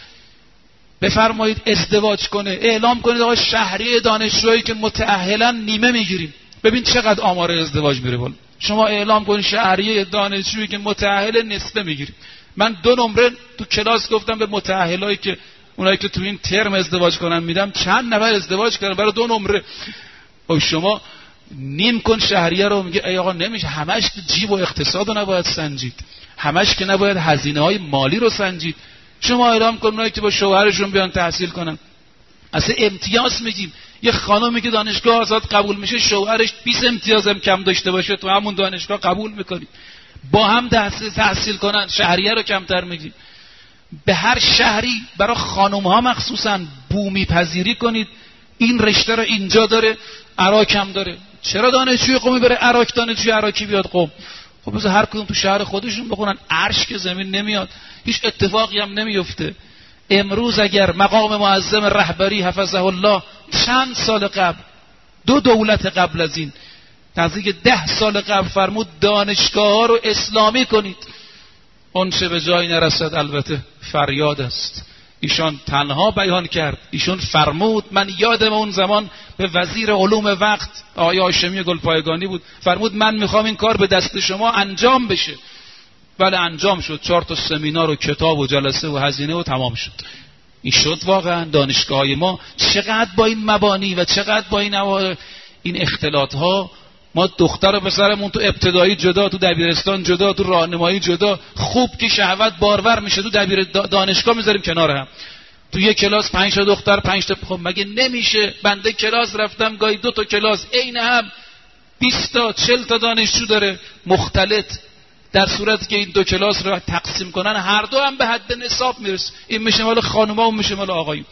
بفرمایید ازدواج کنه، اعلام کنید آقا شهری دانشجویی که متأهلن نیمه میگیریم. ببین چقدر آمار ازدواج میره بالا. شما اعلام کنید شهری دانشجویی که متأهل نصفه میگیریم. من دو نمره تو کلاس گفتم به متأهلایی که اونایی که تو این ترم ازدواج کنن میدم، چند نفر ازدواج کردن برای دو نمره. و شما نیم کن شهریه رو میگه ای آقا نمیشه، همش جیب و اقتصاد رو نباید سنجید، همش که نباید هزینه های مالی رو سنجید. شما اعلام کن اونایی که با شوهرشون بیان تحصیل کنن. اصلا امتیاز میگیم. یه خانومی که دانشگاه آزاد قبول میشه شوهرش بیست امتیاز هم کم داشته باشه تو همون دانشگاه قبول میکنیم، با هم تحصیل کنن، شهریه رو کمتر میگیم. به هر شهری برای خانم ها مخصوصا بومی پذیری کنید. این رشته رو اینجا داره، عراق هم داره. چرا دانشجوی قمی بره عراق، دانشجوی عراقی بیاد قم؟ خب بذار هر کدوم تو شهر خودشون بخونن. عرش که زمین نمیاد، هیچ اتفاقی هم نمیفته. امروز اگر مقام معظم رهبری حفظه الله چند سال قبل، دو دولت قبل از این، نزدیک ده سال قبل فرمود دانشگاه ها رو اسلامی کنید، اون چه به جایی نرسد البته فریاد است. ایشان تنها بیان کرد. ایشون فرمود، من یادم اون زمان به وزیر علوم وقت آقای هاشمی گلپایگانی بود، فرمود من میخوام این کار به دست شما انجام بشه. بله انجام شد. چهار تا سمینار و کتاب و جلسه و هزینه و تمام شد. این شد واقعا دانشگاه ما. چقدر با این مبانی و چقدر با این این اختلاط ها، ما دختر و پسرمون تو ابتدایی جدا، تو دبیرستان جدا، تو راهنمایی جدا، خوب که شهوت بارور میشه تو دبیر دانشگاه میذاریم کنار هم. تو یک کلاس پنج تا دختر پنج تا. خب مگه نمیشه؟ بنده کلاس رفتم گاهی دو تا کلاس عین هم بیست تا چهل تا دانشجو داره مختلط، در صورتی که این دو کلاس رو تقسیم کنن هر دو هم به حد نصاب میرسه. این میشه مال خانوما و میشه مال آقایون.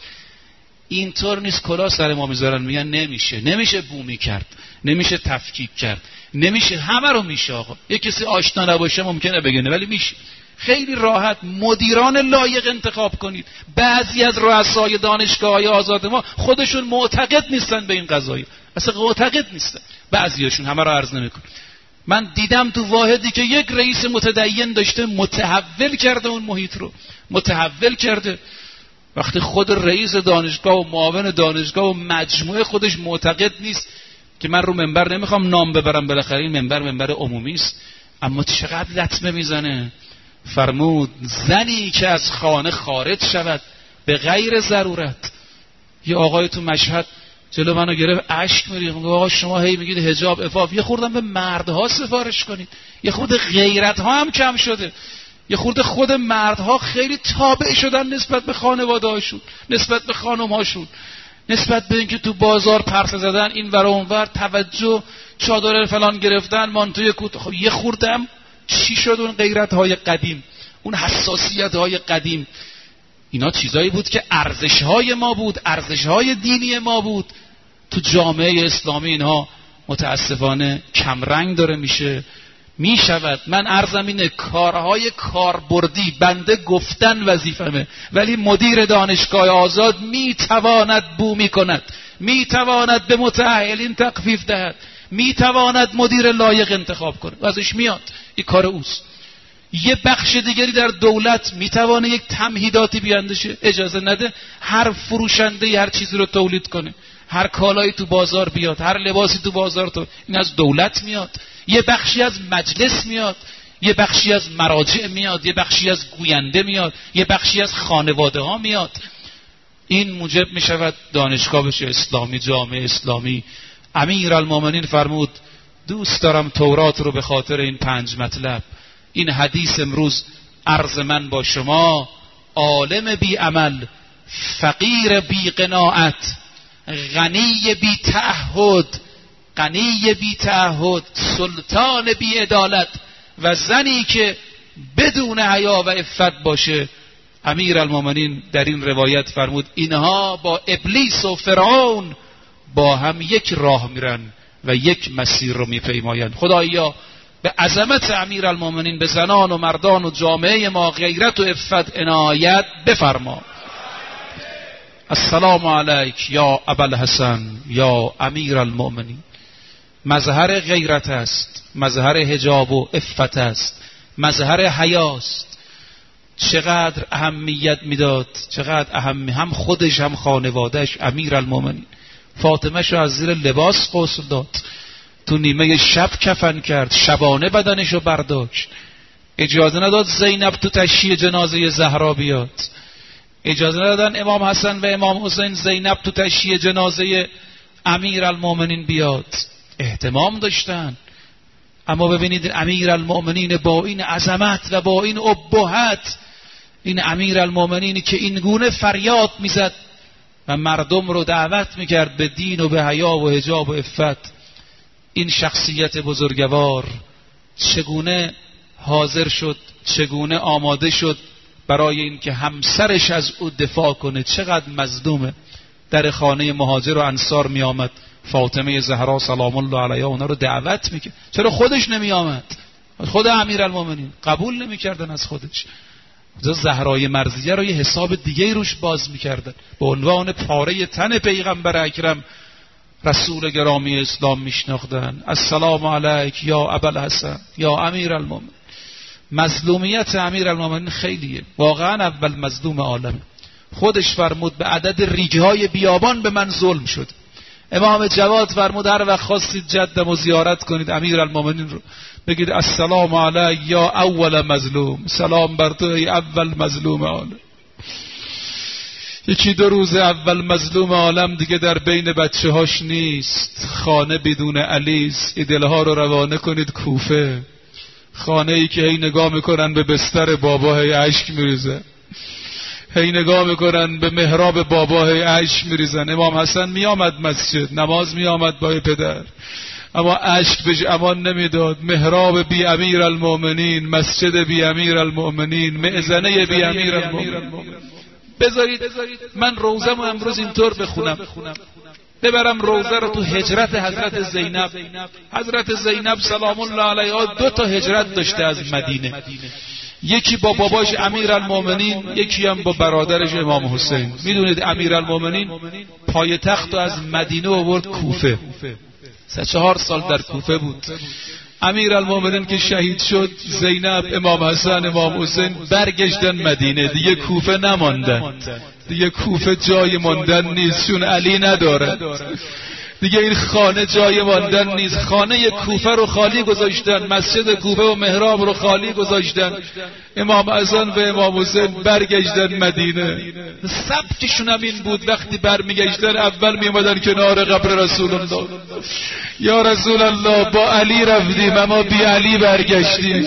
اینطور نیست. کلا سر ما میذارن میگن نمیشه، نمیشه بومی کرد، نمیشه تفکیک کرد، نمیشه. همه رو میشه آقا. یه کسی آشنا نباشه ممکنه بگه ولی میشه. خیلی راحت. مدیران لایق انتخاب کنید. بعضی از رؤسای دانشگاه‌های آزاد ما خودشون معتقد نیستن به این قضایا، اصلا معتقد نیستن. بعضیاشون، همه رو عرض نمیکنم. من دیدم تو واحدی که یک رئیس متدین داشته متحول کرده اون محیط رو، متحول کرده. وقتی خود رئیس دانشگاه و معاون دانشگاه و مجموعه خودش معتقد نیست، که من رو منبر نمیخوام نام ببرم، بالاخره این منبر منبر عمومی است، اما چقدر لطمه میزنه. فرمود زنی که از خانه خارج شود به غیر ضرورت. یه آقای تو مشهد جلو منو گرفت، اشک میریخت، میگه آقا شما هی میگید حجاب عفاف، یه خوردم به مردها سفارش کنید. یه خورده غیرت ها هم کم شده. یه خورده خود مردها خیلی تابع شدن نسبت به خانواده هاشون، نسبت به خانم هاشون، نسبت به اینکه تو بازار پرسه زدن این ور اون ور، توجه، چادر فلان گرفتن، مانتوی کوت. خب یه خورده هم چی شد اون غیرت های قدیم، اون حساسیت های قدیم؟ اینا چیزایی بود که ارزش های ما بود، ارزش های دینی ما بود. تو جامعه اسلامی اینها متاسفانه کمرنگ داره میشه، میشود. من عرضم اینه کارهای کاربردی، بنده گفتن وظیفمه، ولی مدیر دانشگاه آزاد میتواند بومی کند، میتواند به متأهلین تخفیف دهد، میتواند مدیر لایق انتخاب کنه و ازش میاد، این کار اوست. یه بخش دیگری در دولت میتوانه یک تمهیداتی بیاندشه، اجازه نده هر فروشنده هر چیزی رو تولید کنه، هر کالایی تو بازار بیاد، هر لباسی تو بازار تو. این از دولت میاد. یه بخشی از مجلس میاد، یه بخشی از مراجع میاد، یه بخشی از گوینده میاد، یه بخشی از خانواده ها میاد. این موجب میشود دانشگاه بشه اسلامی، جامعه اسلامی. امیرالمومنین فرمود دوست دارم تورات رو به خاطر این پنج مطلب. این حدیث امروز عرض من با شما: عالم بی عمل، فقیر بی قناعت، غنی بی تعهد، غنی بی تعهد، سلطان بی عدالت و زنی که بدون حیا و عفت باشه. امیرالمومنین در این روایت فرمود اینها با ابلیس و فرعون با هم یک راه میرن و یک مسیر رو میپیمایند. خدایا به عظمت امیرالمومنین به زنان و مردان و جامعه ما غیرت و عفت عنایت بفرما. السلام علیک یا ابوالحسن یا امیرالمومنین. مظهر غیرت است، مظهر حجاب و عفت است، مظهر حیاست. چقدر اهمیت میداد، چقدر اهم، هم خودش هم خانوادهش. امیرالمومنین فاطمه شو از زیر لباس غسل داد، تو نیمه شب کفن کرد، شبانه بدنشو برداشت. اجازه نداد زینب تو تشییع جنازه زهرا بیاد، اجازه ندادن امام حسن و امام حسین زینب تو تشییع جنازه امیرالمومنین بیاد. اهتمام داشتن. اما ببینید امیرالمومنین با این عظمت و با این ابهت، این امیرالمومنینی که این گونه فریاد میزد و مردم رو دعوت میکرد به دین و به حیا و حجاب و عفت، این شخصیت بزرگوار چگونه حاضر شد، چگونه آماده شد برای اینکه همسرش از او دفاع کنه. چقدر مظلومه. در خانه مهاجر و انصار می آمد، فاطمه زهرا سلام الله علیها اونا رو دعوت میکرد. چرا خودش نمی آمد؟ خود امیرالمومنین قبول نمی کردن از خودش. زهرای مرضیه رو یه حساب دیگه روش باز میکردن، به عنوان پاره تن پیغمبر اکرم رسول گرامی اسلام میشناختن. السلام علیک یا ابوالحسن یا امیرالمومنین. مظلومیت امیرالمومنین خیلیه، واقعا اول مظلوم عالم. خودش فرمود به عدد ریگه های بیابان به من ظلم شد. امام جواد فرمود هر وقت خواستید جدم و زیارت کنید امیرالمومنین رو بگید السلام علی یا اول مظلوم، سلام بر تو ای اول مظلوم عالم. یکی دو روز اول مظلوم عالم دیگه در بین بچه هاش نیست، خانه بدون علیز، دلها رو روانه کنید کوفه، خانه ای که هی نگاه میکنن به بستر بابا هی اشک میریزه، هی نگاه میکنن به محراب بابا هی اشک میریزن. امام حسن میامد مسجد نماز میامد با پدر، اما اشک بهش امان نمیداد. محراب بی امیر المؤمنین، مسجد بی امیر المؤمنین، معزنه بی امیر المؤمنین. بذارید من روزم رو امروز اینطور بخونم، ببرم روزه رو تو هجرت حضرت زینب. حضرت زینب سلام الله علیها دو تا هجرت داشته از مدینه، یکی با باباش امیرالمومنین، یکی هم با برادرش امام حسین. میدونید امیرالمومنین پایتخت رو از مدینه آورد کوفه، سه چهار سال در کوفه بود. امیرالمومنین که شهید شد، زینب، امام حسن، امام حسین برگشتن مدینه، دیگه کوفه نماندن، دیگه کوفه جای ماندن نیست چون علی نداره، دیگه این خانه جای ماندن نیست. خانه کوفه رو خالی گذاشتن، مسجد کوفه و محراب رو خالی گذاشتن. امام حسن و امام حسین برگشتن مدینه. سبکشون هم این بود وقتی برمیگشتن اول میومدن کنار قبر رسول الله، یا رسول الله با علی رفتیم اما بی علی برگشتیم،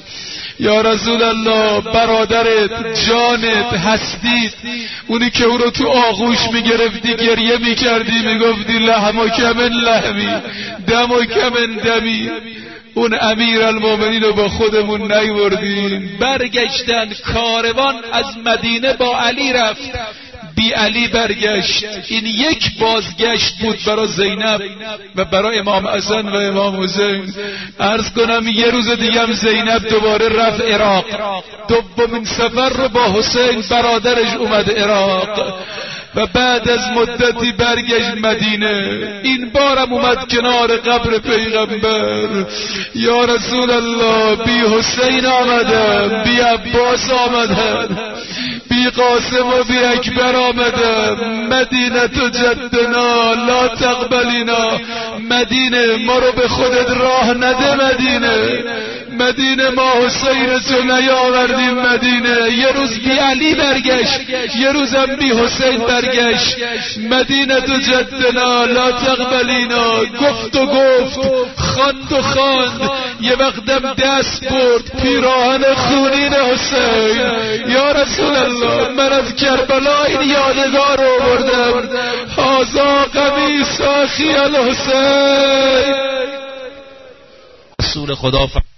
یا رسول الله برادرت، جانت، هستید، اونی که او رو تو آغوش میگرفتی گریه میکردی میگفتی لحمک من لحمی دمک من دمی، اون امیرالمومنین رو با خودمون نیوردیم. برگشتن، کاروان از مدینه با علی رفت، بی علی برگشت. این یک بازگشت بود برای زینب و برای امام حسن و امام حسین. عرض کنم یه روز دیگه هم زینب دوباره رفت عراق، دومین سفر رو با حسین برادرش اومد عراق و بعد از مدتی برگشت مدینه. این بارم اومد کنار قبر پیغمبر، یا رسول الله بی حسین آمدم، بی عباس آمدم، بی قاسم و بی اکبر آمدم، مدینه تو جدنا لا تقبلینا، مدینه ما رو به خودت راه نده، مدینه مدینه ما حسین تو نیاوردیم مدینه. یه روز بی علی برگشت، یه روزم بی حسین برگشت. مدینه تو جدنا لا تقبلینا، گفت و گفت، خواند و خواند، یه وقتم دست برد پیراهن خونین حسین. یا رسول الله من از کربلا این یادگار رو بردم، هازا قمیص آخی الحسین. رسول خدا